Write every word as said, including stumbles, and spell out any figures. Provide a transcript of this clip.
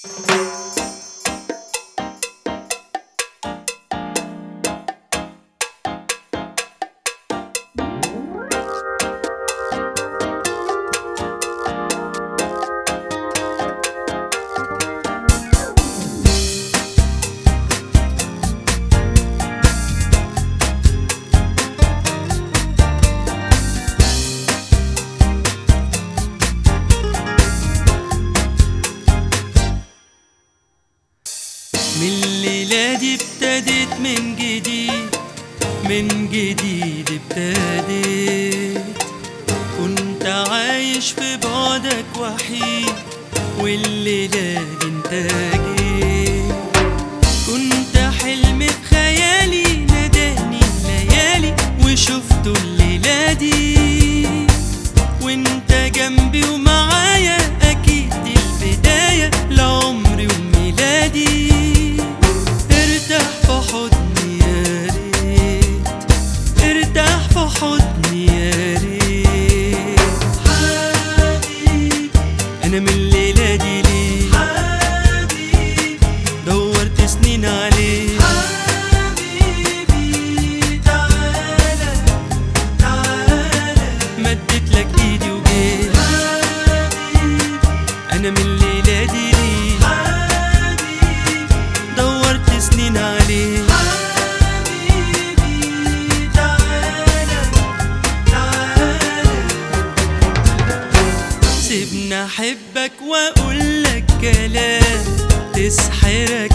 من الليلة دي ابتديت من جديد، من جديد ابتديت. كنت عايش في بعدك وحيد، والليلة دي انت جيت. كنت حلم في خيالي ناداني ليالي، وشفته الليلة دي وانت جنبي ومعايا. أكيد دي البداية لعمري وميلادي. ارتاح في حضني يا ريت، ارتاح في حضني يا ريت. حبيبي أنا من الليلة دي ليه حبيبي دورت سنين عليه. حبيبي تعالى تعالى مدت لك ايدي وجيت. حبيبي أنا من الليلة دي ليه حبيبي دورت سنين عليه. حبيبي تعالى تعالى سيبني أحبك وأقول لك كلام تسحرك